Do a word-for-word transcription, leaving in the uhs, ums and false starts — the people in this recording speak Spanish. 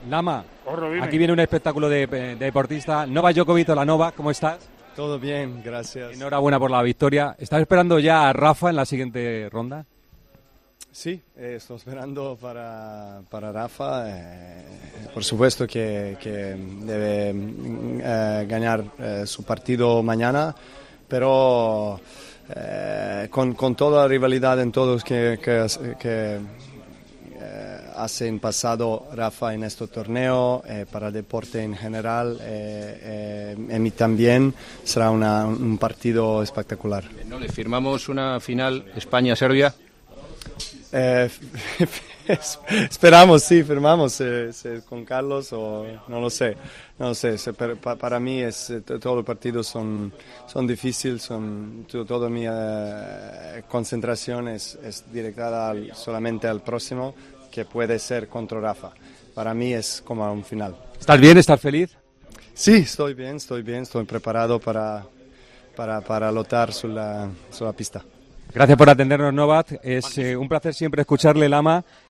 Lama, Corro, dime. aquí viene un espectáculo de, de deportista. Novak Djokovic, la Nova, ¿cómo estás? Todo bien, gracias. Enhorabuena por la victoria. ¿Estás esperando ya a Rafa en la siguiente ronda? Sí, eh, estoy esperando para, para Rafa. Eh, por supuesto que, que debe eh, ganar eh, su partido mañana, pero eh, con, con toda la rivalidad en todos que, que, que eh, hace en pasado Rafa en este torneo, eh, para el deporte en general, eh, eh, en mí también será una, un partido espectacular. ¿No le firmamos una final España-Serbia? Eh, esperamos, sí, firmamos eh, con Carlos o no lo sé, no lo sé. Para mí es todos los partidos son son difíciles, son toda mi eh, concentración es, es directada al, solamente al próximo, que puede ser contra Rafa. Para mí es como un final. ¿Estás bien? ¿Estás feliz? Sí, estoy bien, estoy bien, estoy preparado para para para luchar sobre la, sobre la pista. Gracias por atendernos, Novak. Es eh, un placer siempre escucharle, Lama.